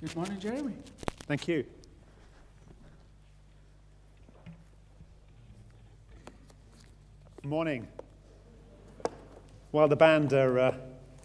Good morning, Jeremy. Thank you. Morning. While the band are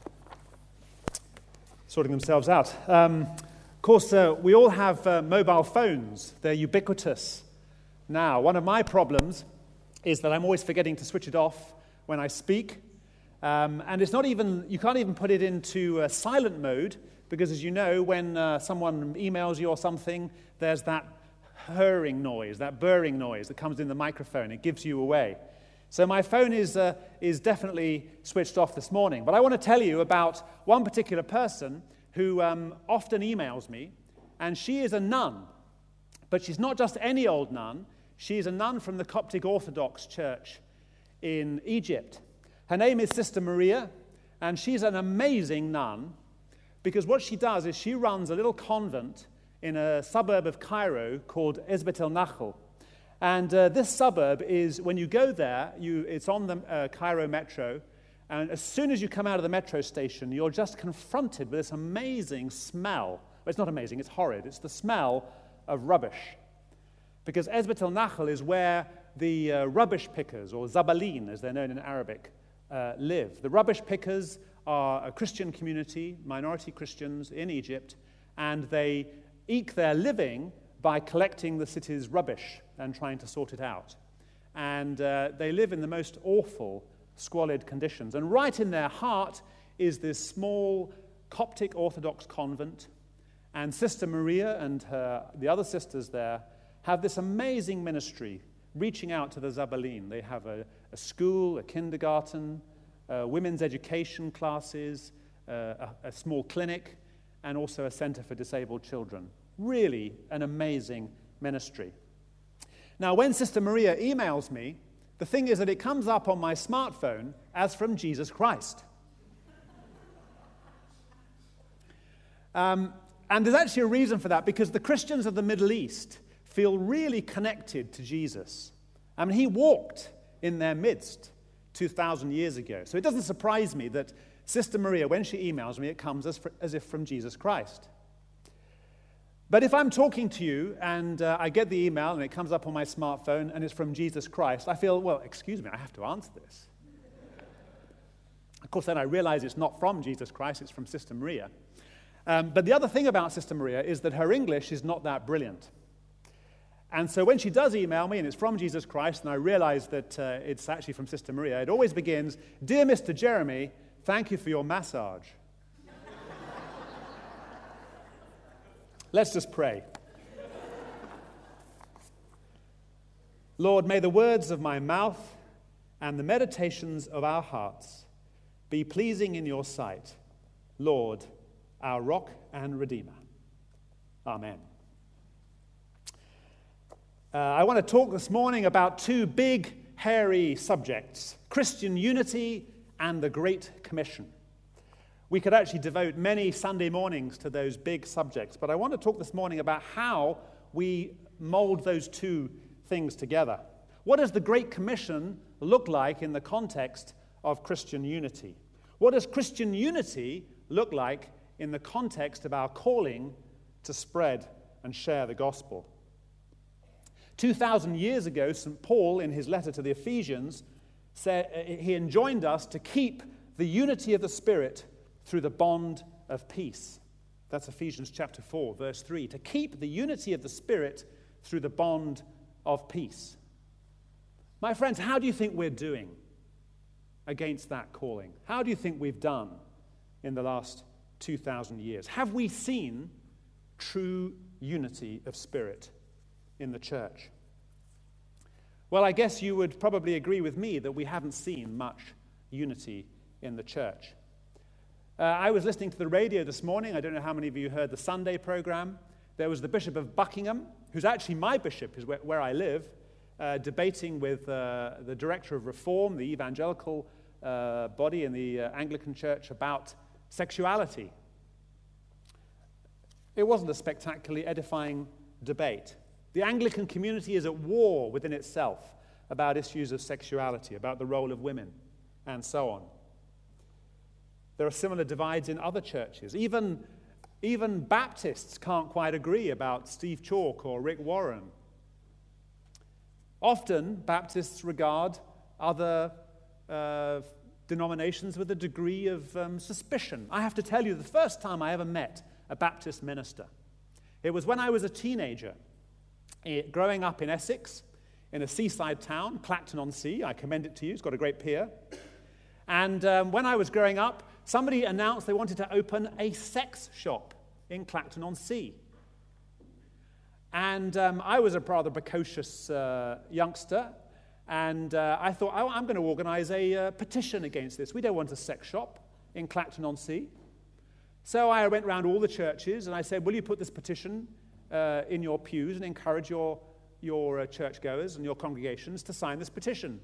sorting themselves out. Of course, we all have mobile phones. They're ubiquitous now. One of my problems is that I'm always forgetting to switch it off when I speak. And it's not even, you can't even put it into silent mode, because as you know, when someone emails you or something, there's that whirring noise, that burring noise that comes in the microphone. It gives you away. So my phone is definitely switched off this morning. But I want to tell you about one particular person who often emails me, and she is a nun. But she's not just any old nun. She's a nun from the Coptic Orthodox Church in Egypt. Her name is Sister Maria, and she's an amazing nun, because what she does is she runs a little convent in a suburb of Cairo called Ezbet el-Nakhl. And this suburb is, when you go there, it's on the Cairo metro, and as soon as you come out of the metro station, you're just confronted with this amazing smell. Well, it's not amazing, it's horrid. It's the smell of rubbish. Because Ezbet el-Nakhl is where the rubbish pickers, or zabalin as they're known in Arabic, live. The rubbish pickers are a Christian community, minority Christians in Egypt, and they eke their living by collecting the city's rubbish and trying to sort it out. And they live in the most awful, squalid conditions. And right in their heart is this small Coptic Orthodox convent. And Sister Maria and the other sisters there have this amazing ministry reaching out to the Zabalin. They have a school, a kindergarten, women's education classes, a small clinic, and also a center for disabled children. Really an amazing ministry. Now, when Sister Maria emails me, the thing is that it comes up on my smartphone as from Jesus Christ. And there's actually a reason for that, because the Christians of the Middle East feel really connected to Jesus. I mean, he walked in their midst 2,000 years ago. So it doesn't surprise me that Sister Maria, when she emails me, it comes as if from Jesus Christ. But if I'm talking to you and I get the email and it comes up on my smartphone and it's from Jesus Christ, I feel, well, excuse me, I have to answer this. Of course, then I realize it's not from Jesus Christ, it's from Sister Maria. But the other thing about Sister Maria is that her English is not that brilliant. And so when she does email me and it's from Jesus Christ and I realize that it's actually from Sister Maria, it always begins, "Dear Mr. Jeremy, thank you for your massage." Let's just pray. Lord, may the words of my mouth and the meditations of our hearts be pleasing in your sight, Lord, our rock and redeemer. Amen. I want to talk this morning about two big, hairy subjects: Christian unity and the Great Commission. We could actually devote many Sunday mornings to those big subjects, but I want to talk this morning about how we mold those two things together. What does the Great Commission look like in the context of Christian unity? What does Christian unity look like in the context of our calling to spread and share the gospel? 2,000 years ago, St. Paul, in his letter to the Ephesians, said he enjoined us to keep the unity of the Spirit through the bond of peace. That's Ephesians chapter 4, verse 3. To keep the unity of the Spirit through the bond of peace. My friends, how do you think we're doing against that calling? How do you think we've done in the last 2,000 years? Have we seen true unity of spirit in the church? Well, I guess you would probably agree with me that we haven't seen much unity in the church. I was listening to the radio this morning. I don't know how many of you heard the Sunday program. There was the Bishop of Buckingham, who's actually my bishop, is where I live, debating with the director of Reform, the evangelical body in the Anglican Church, about sexuality. It wasn't a spectacularly edifying debate. The Anglican community is at war within itself about issues of sexuality, about the role of women, and so on. There are similar divides in other churches. Even Even Baptists can't quite agree about Steve Chalke or Rick Warren. Often, Baptists regard other denominations with a degree of suspicion. I have to tell you, the first time I ever met a Baptist minister, it was when I was a teenager, growing up in Essex, in a seaside town, Clacton-on-Sea. I commend it to you. It's got a great pier. And when I was growing up, somebody announced they wanted to open a sex shop in Clacton-on-Sea. And I was a rather precocious youngster, and I thought, I'm going to organize a petition against this. We don't want a sex shop in Clacton-on-Sea. So I went around all the churches, and I said, will you put this petition in your pews and encourage your churchgoers and your congregations to sign this petition?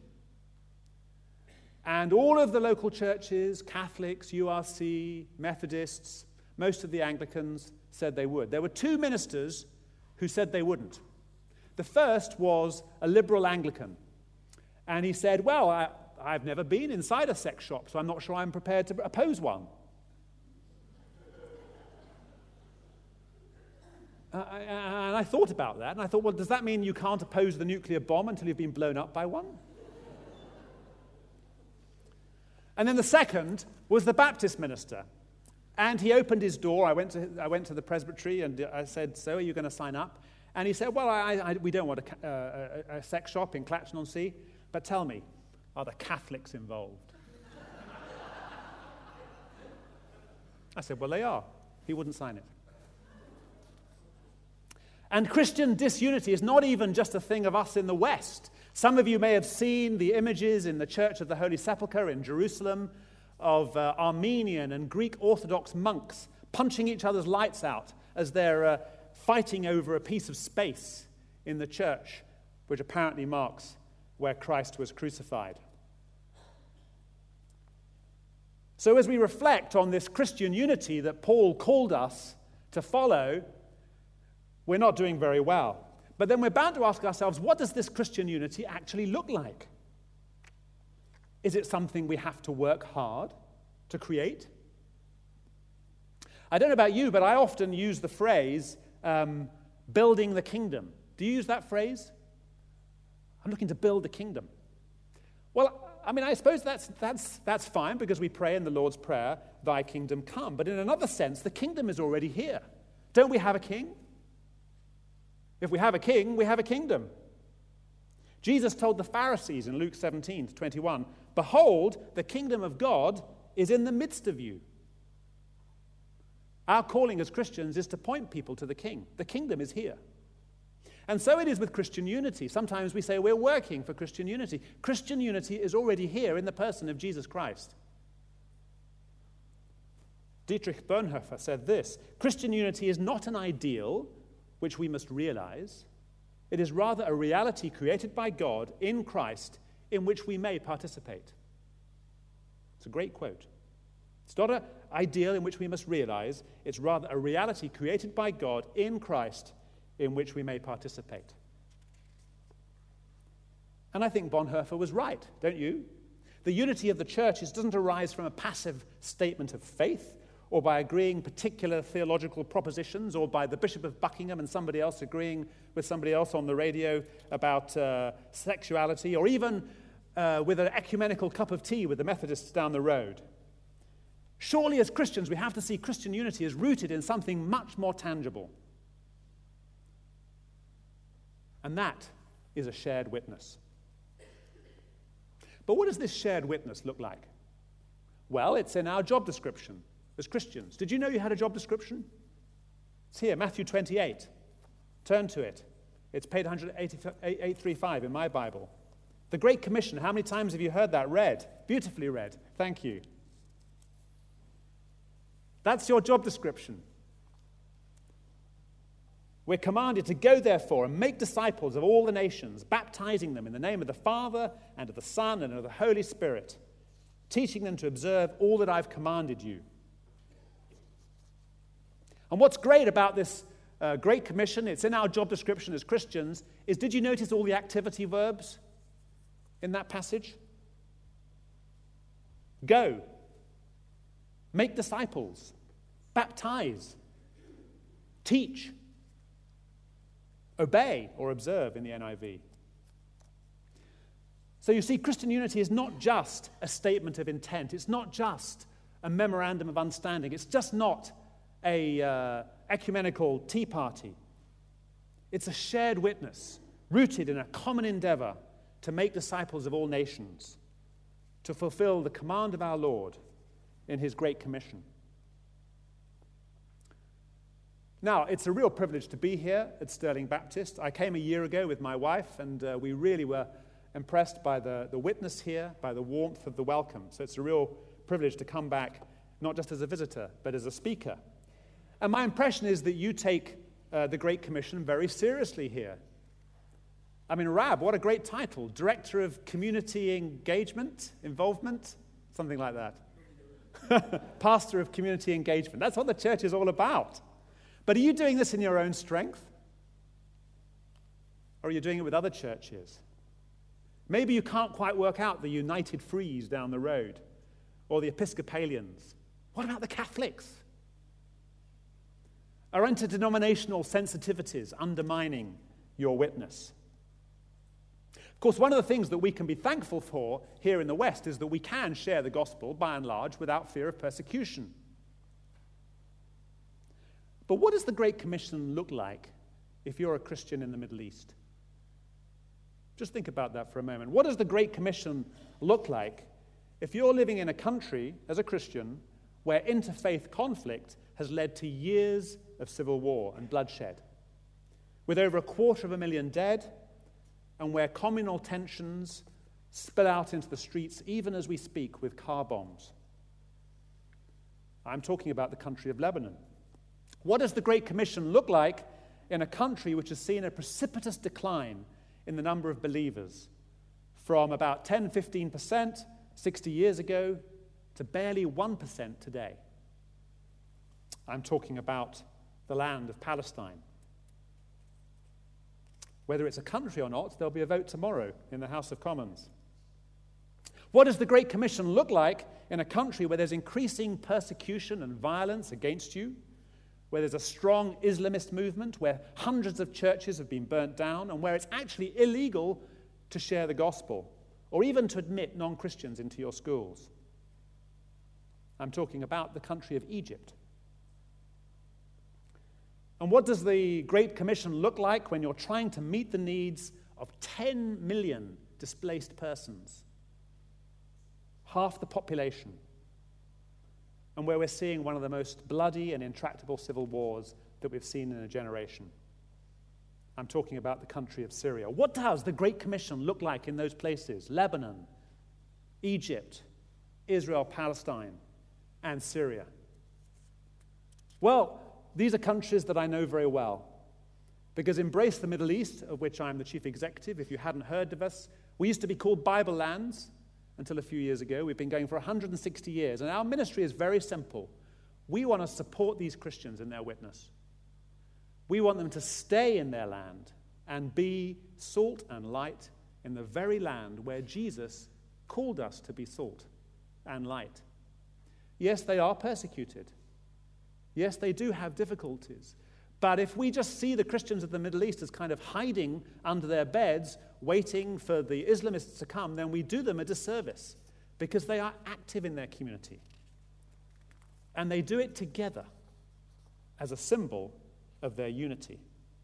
And all of the local churches, Catholics, URC, Methodists, most of the Anglicans said they would. There were two ministers who said they wouldn't. The first was a liberal Anglican. And he said, well, I've never been inside a sex shop, so I'm not sure I'm prepared to oppose one. And I thought about that, and I thought, well, does that mean you can't oppose the nuclear bomb until you've been blown up by one? And then the second was the Baptist minister. And he opened his door. I went to the presbytery, and I said, so are you going to sign up? And he said, well, we don't want a sex shop in Clacton-on-Sea, but tell me, are the Catholics involved? I said, well, they are. He wouldn't sign it. And Christian disunity is not even just a thing of us in the West. Some of you may have seen the images in the Church of the Holy Sepulchre in Jerusalem of Armenian and Greek Orthodox monks punching each other's lights out as they're fighting over a piece of space in the church, which apparently marks where Christ was crucified. So as we reflect on this Christian unity that Paul called us to follow, we're not doing very well. But then we're bound to ask ourselves, what does this Christian unity actually look like? Is it something we have to work hard to create? I don't know about you, but I often use the phrase, building the kingdom. Do you use that phrase? I'm looking to build the kingdom. Well, I mean, I suppose that's fine, because we pray in the Lord's Prayer, thy kingdom come. But in another sense, the kingdom is already here. Don't we have a king? If we have a king, we have a kingdom. Jesus told the Pharisees in Luke 17:21, behold, the kingdom of God is in the midst of you. Our calling as Christians is to point people to the king. The kingdom is here. And so it is with Christian unity. Sometimes we say we're working for Christian unity. Christian unity is already here in the person of Jesus Christ. Dietrich Bonhoeffer said this, Christian unity is not an ideal which we must realize. It is rather a reality created by God in Christ in which we may participate. It's a great quote. It's not an ideal in which we must realize. It's rather a reality created by God in Christ in which we may participate. And I think Bonhoeffer was right, don't you? The unity of the churches doesn't arise from a passive statement of faith, or by agreeing particular theological propositions, or by the Bishop of Buckingham and somebody else agreeing with somebody else on the radio about sexuality, or even with an ecumenical cup of tea with the Methodists down the road. Surely as Christians we have to see Christian unity as rooted in something much more tangible. And that is a shared witness. But what does this shared witness look like? Well, it's in our job description as Christians. Did you know you had a job description? It's here, Matthew 28. Turn to it. It's page 835 in my Bible. The Great Commission. How many times have you heard that read? Beautifully read. Thank you. That's your job description. We're commanded to go, therefore, and make disciples of all the nations, baptizing them in the name of the Father and of the Son and of the Holy Spirit, teaching them to observe all that I've commanded you. And what's great about this Great Commission, it's in our job description as Christians, is did you notice all the activity verbs in that passage? Go, make disciples, baptize, teach, obey, or observe in the NIV. So you see, Christian unity is not just a statement of intent. It's not just a memorandum of understanding. It's just not a ecumenical tea party. It's a shared witness rooted in a common endeavor to make disciples of all nations, to fulfill the command of our Lord in his Great Commission. Now, it's a real privilege to be here at Sterling Baptist. I came a year ago with my wife, and we really were impressed by the witness here, by the warmth of the welcome. So it's a real privilege to come back, not just as a visitor, but as a speaker. And my impression is that you take the Great Commission very seriously here. I mean, Rab, what a great title. Director of Community Engagement, Involvement, something like that. Pastor of Community Engagement. That's what the church is all about. But are you doing this in your own strength? Or are you doing it with other churches? Maybe you can't quite work out the United Frees down the road, or the Episcopalians. What about the Catholics? Are interdenominational sensitivities undermining your witness? Of course, one of the things that we can be thankful for here in the West is that we can share the gospel, by and large, without fear of persecution. But what does the Great Commission look like if you're a Christian in the Middle East? Just think about that for a moment. What does the Great Commission look like if you're living in a country as a Christian where interfaith conflict has led to years of civil war and bloodshed, with over 250,000 dead, and where communal tensions spill out into the streets even as we speak with car bombs? I'm talking about the country of Lebanon. What does the Great Commission look like in a country which has seen a precipitous decline in the number of believers from about 10-15% 60 years ago to barely 1% today? I'm talking about the land of Palestine. Whether it's a country or not, there'll be a vote tomorrow in the House of Commons. What does the Great Commission look like in a country where there's increasing persecution and violence against you, where there's a strong Islamist movement, where hundreds of churches have been burnt down, and where it's actually illegal to share the gospel or even to admit non-Christians into your schools? I'm talking about the country of Egypt. And what does the Great Commission look like when you're trying to meet the needs of 10 million displaced persons, half the population, and where we're seeing one of the most bloody and intractable civil wars that we've seen in a generation? I'm talking about the country of Syria. What does the Great Commission look like in those places? Lebanon, Egypt, Israel, Palestine, and Syria. Well, these are countries that I know very well, because Embrace the Middle East, of which I'm the chief executive, if you hadn't heard of us, we used to be called Bible Lands until a few years ago. We've been going for 160 years, and our ministry is very simple. We want to support these Christians in their witness. We want them to stay in their land and be salt and light in the very land where Jesus called us to be salt and light. Yes, they are persecuted. Yes, they do have difficulties. But if we just see the Christians of the Middle East as kind of hiding under their beds, waiting for the Islamists to come, then we do them a disservice, because they are active in their community. And they do it together as a symbol of their unity.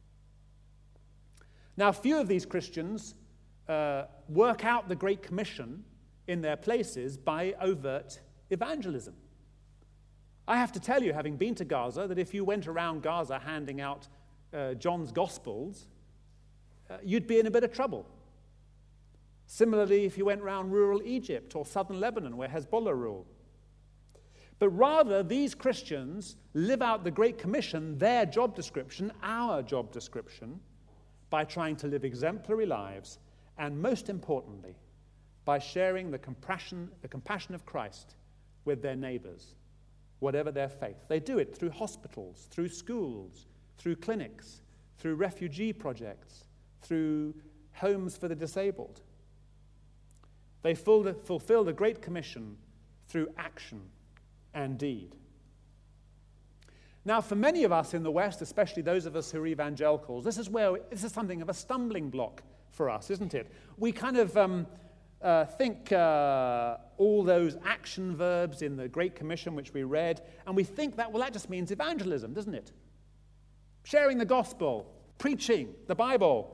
Now, few of these Christians work out the Great Commission in their places by overt evangelism. I have to tell you, having been to Gaza, that if you went around Gaza handing out John's Gospels, you'd be in a bit of trouble. Similarly, if you went around rural Egypt or southern Lebanon, where Hezbollah rule. But rather, these Christians live out the Great Commission, their job description, our job description, by trying to live exemplary lives, and most importantly, by sharing the compassion of Christ with their neighbors, whatever their faith. They do it through hospitals, through schools, through clinics, through refugee projects, through homes for the disabled. They fulfill the Great Commission through action and deed. Now, for many of us in the West, especially those of us who are evangelicals, this is something of a stumbling block for us, isn't it? We kind of think all those action verbs in the Great Commission, which we read, and we think that just means evangelism, doesn't it? Sharing the gospel, preaching the Bible,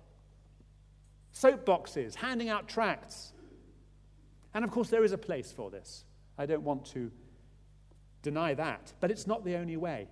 soapboxes, handing out tracts. And of course, there is a place for this. I don't want to deny that, but it's not the only way.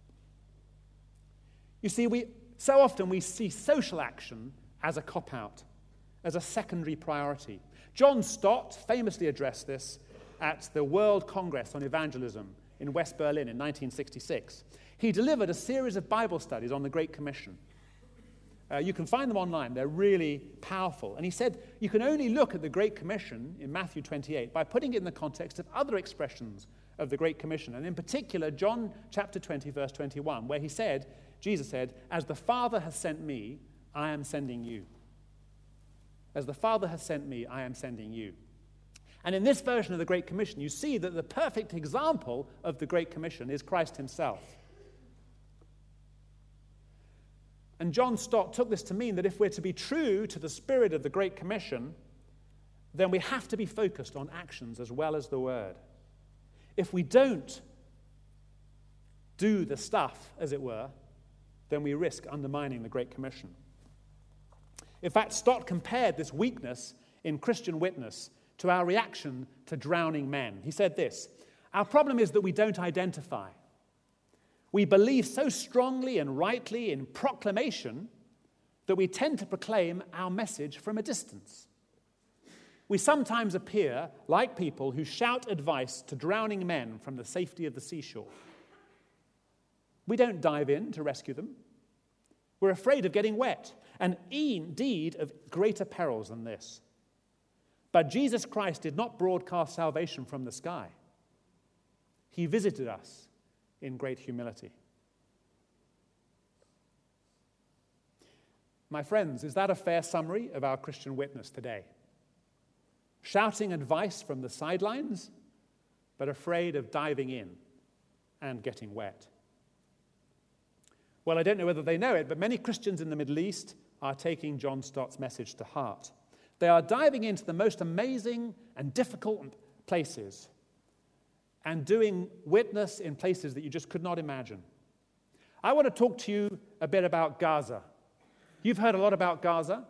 You see, so often we see social action as a cop-out, as a secondary priority. John Stott famously addressed this at the World Congress on Evangelism in West Berlin in 1966. He delivered a series of Bible studies on the Great Commission. You can find them online. They're really powerful. And he said you can only look at the Great Commission in Matthew 28 by putting it in the context of other expressions of the Great Commission, and in particular John chapter 20, verse 21, where Jesus said, "As the Father has sent me, I am sending you." As the Father has sent me, I am sending you. And in this version of the Great Commission, you see that the perfect example of the Great Commission is Christ himself. And John Stott took this to mean that if we're to be true to the spirit of the Great Commission, then we have to be focused on actions as well as the word. If we don't do the stuff, as it were, then we risk undermining the Great Commission. In fact, Stott compared this weakness in Christian witness to our reaction to drowning men. He said this: "Our problem is that we don't identify. We believe so strongly and rightly in proclamation that we tend to proclaim our message from a distance. We sometimes appear like people who shout advice to drowning men from the safety of the seashore. We don't dive in to rescue them. We're afraid of getting wet, and indeed of greater perils than this. But Jesus Christ did not broadcast salvation from the sky. He visited us in great humility." My friends, is that a fair summary of our Christian witness today? Shouting advice from the sidelines, but afraid of diving in and getting wet. Well, I don't know whether they know it, but many Christians in the Middle East are taking John Stott's message to heart. They are diving into the most amazing and difficult places and doing witness in places that you just could not imagine. I want to talk to you a bit about Gaza. You've heard a lot about Gaza.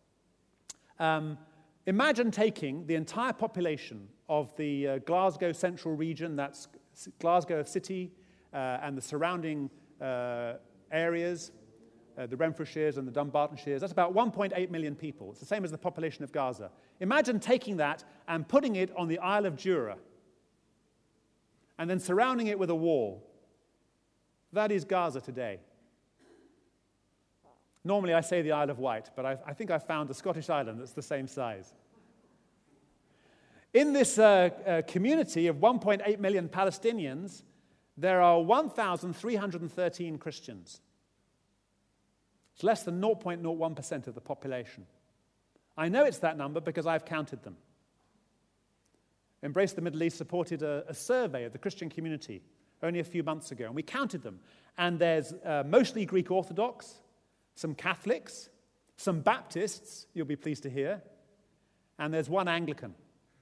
Imagine taking the entire population of the Glasgow central region, that's Glasgow city and the surrounding areas, the Renfrewshires and the Dunbartonshires. That's about 1.8 million people. It's the same as the population of Gaza. Imagine taking that and putting it on the Isle of Jura and then surrounding it with a wall. That is Gaza today. Normally I say the Isle of Wight, but I think I found a Scottish island that's the same size. In this community of 1.8 million Palestinians, there are 1,313 Christians. It's less than 0.01% of the population. I know it's that number because I've counted them. Embrace the Middle East supported a survey of the Christian community only a few months ago, and we counted them. And there's mostly Greek Orthodox, some Catholics, some Baptists, you'll be pleased to hear, and there's one Anglican.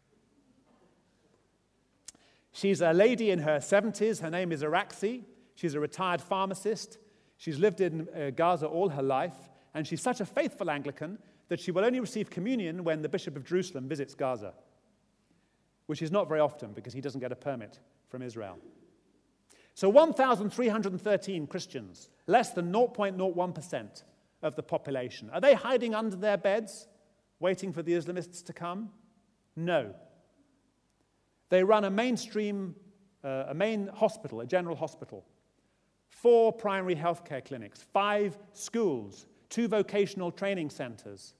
She's a lady in her 70s. Her name is Araxi. She's a retired pharmacist. She's lived in Gaza all her life, and she's such a faithful Anglican that she will only receive communion when the Bishop of Jerusalem visits Gaza, which is not very often because he doesn't get a permit from Israel. So 1,313 Christians, less than 0.01% of the population. Are they hiding under their beds, waiting for the Islamists to come? No. They run a main hospital, a general hospital, 4 primary healthcare clinics, 5 schools, 2 vocational training centers,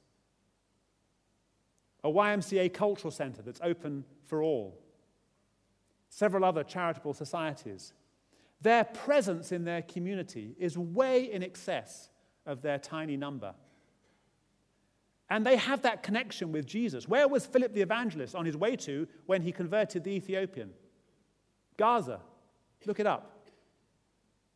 a YMCA cultural center that's open for all, several other charitable societies. Their presence in their community is way in excess of their tiny number. And they have that connection with Jesus. Where was Philip the evangelist on his way to when he converted the Ethiopian? Gaza. Look it up.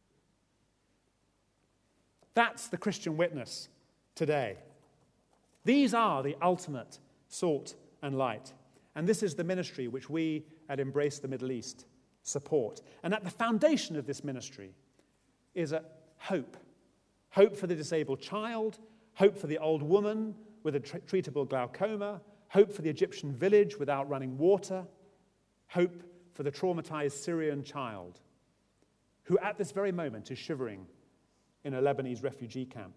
That's the Christian witness today. These are the ultimate salt and light. And this is the ministry which we at Embrace the Middle East support. And at the foundation of this ministry is a hope. Hope for the disabled child, hope for the old woman with a treatable glaucoma, hope for the Egyptian village without running water, hope for the traumatized Syrian child who at this very moment is shivering in a Lebanese refugee camp.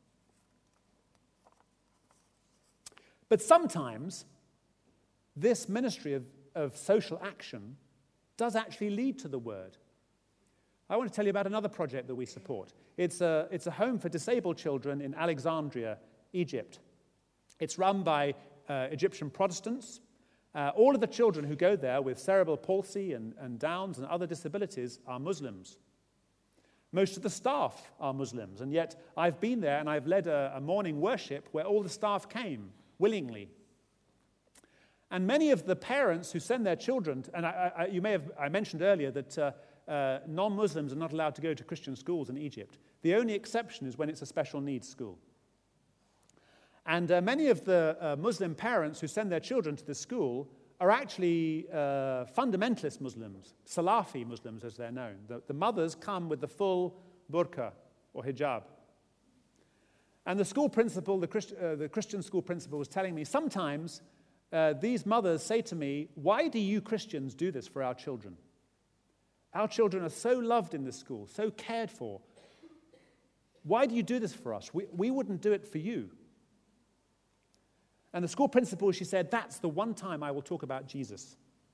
But sometimes this ministry of social action does actually lead to the word. I want to tell you about another project that we support. It's a home for disabled children in Alexandria, Egypt. It's run by Egyptian Protestants. All of the children who go there with cerebral palsy and Downs and other disabilities are Muslims. Most of the staff are Muslims, and yet I've been there and I've led a morning worship where all the staff came willingly. And many of the parents who send their children, and I mentioned earlier that non-Muslims are not allowed to go to Christian schools in Egypt. The only exception is when it's a special needs school. And many of the Muslim parents who send their children to this school are actually fundamentalist Muslims, Salafi Muslims as they're known. The mothers come with the full burqa or hijab. And the school principal, the Christian school principal was telling me, sometimes these mothers say to me, why do you Christians do this for our children? Our children are so loved in this school, so cared for. Why do you do this for us? We wouldn't do it for you. And the school principal, she said, that's the one time I will talk about Jesus.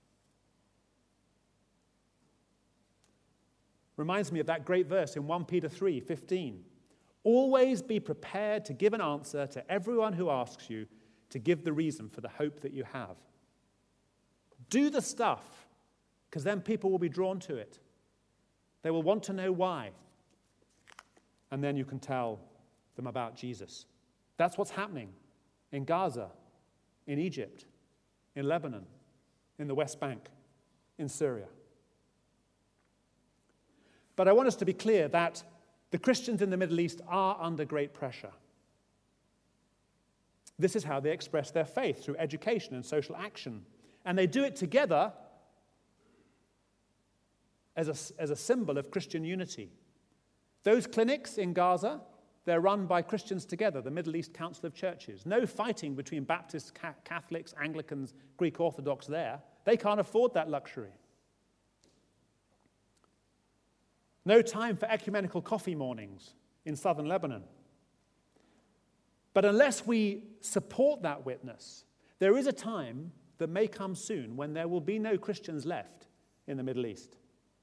Reminds me of that great verse in 1 Peter 3:15. Always be prepared to give an answer to everyone who asks you to give the reason for the hope that you have. Do the stuff, because then people will be drawn to it. They will want to know why. And then you can tell them about Jesus. That's what's happening in Gaza, in Egypt, in Lebanon, in the West Bank, in Syria. But I want us to be clear that the Christians in the Middle East are under great pressure. This is how they express their faith, through education and social action. And they do it together as a symbol of Christian unity. Those clinics in Gaza, they're run by Christians together, the Middle East Council of Churches. No fighting between Baptists, Catholics, Anglicans, Greek Orthodox there. They can't afford that luxury. No time for ecumenical coffee mornings in southern Lebanon. But unless we support that witness, there is a time that may come soon when there will be no Christians left in the Middle East.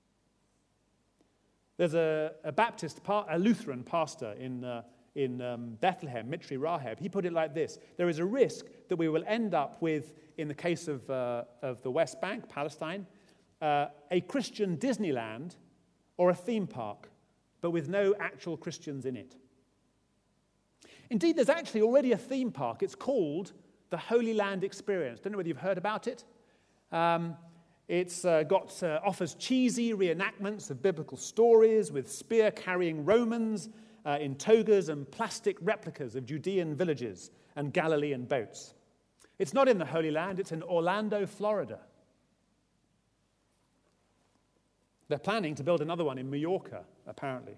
There's a Lutheran pastor in Bethlehem, Mitri Raheb. He put it like this: there is a risk that we will end up with, in the case of the West Bank, Palestine, a Christian Disneyland or a theme park, but with no actual Christians in it. Indeed, there's actually already a theme park. It's called the Holy Land Experience. Don't know whether you've heard about it. It's offers cheesy reenactments of biblical stories with spear-carrying Romans in togas and plastic replicas of Judean villages and Galilean boats. It's not in the Holy Land. It's in Orlando, Florida. They're planning to build another one in Mallorca, apparently.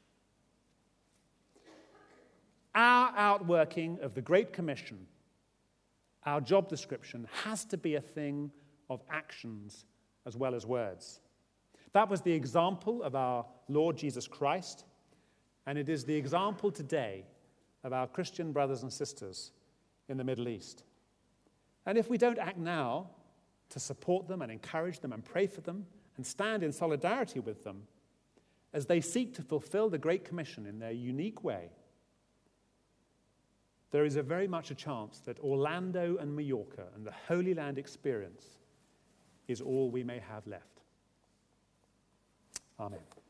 Our outworking of the Great Commission, our job description, has to be a thing of actions as well as words. That was the example of our Lord Jesus Christ, and it is the example today of our Christian brothers and sisters in the Middle East. And if we don't act now to support them and encourage them and pray for them and stand in solidarity with them as they seek to fulfill the Great Commission in their unique way, there is very much a chance that Orlando and Mallorca and the Holy Land Experience is all we may have left. Amen.